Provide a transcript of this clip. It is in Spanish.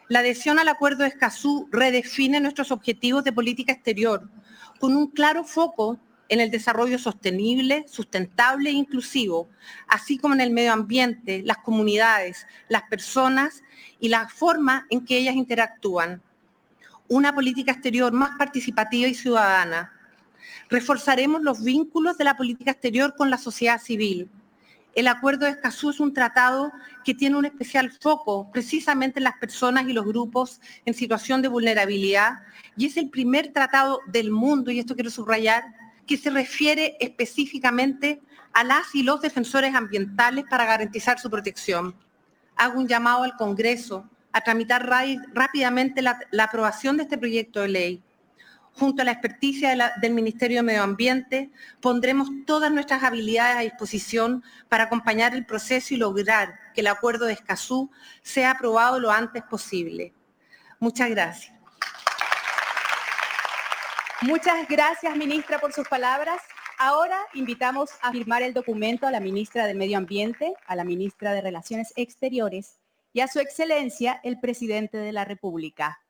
La adhesión al Acuerdo de Escazú redefine nuestros objetivos de política exterior con un claro foco en el desarrollo sostenible, sustentable e inclusivo, así como en el medio ambiente, las comunidades, las personas y la forma en que ellas interactúan. Una política exterior más participativa y ciudadana. Reforzaremos los vínculos de la política exterior con la sociedad civil. El Acuerdo de Escazú es un tratado que tiene un especial foco precisamente en las personas y los grupos en situación de vulnerabilidad y es el primer tratado del mundo, y esto quiero subrayar, que se refiere específicamente a las y los defensores ambientales para garantizar su protección. Hago un llamado al Congreso a tramitar rápidamente la aprobación de este proyecto de ley. Junto a la experticia del Ministerio de Medio Ambiente, pondremos todas nuestras habilidades a disposición para acompañar el proceso y lograr que el Acuerdo de Escazú sea aprobado lo antes posible. Muchas gracias. Muchas gracias, ministra, por sus palabras. Ahora invitamos a firmar el documento a la ministra de Medio Ambiente, a la ministra de Relaciones Exteriores y a su excelencia, el presidente de la República.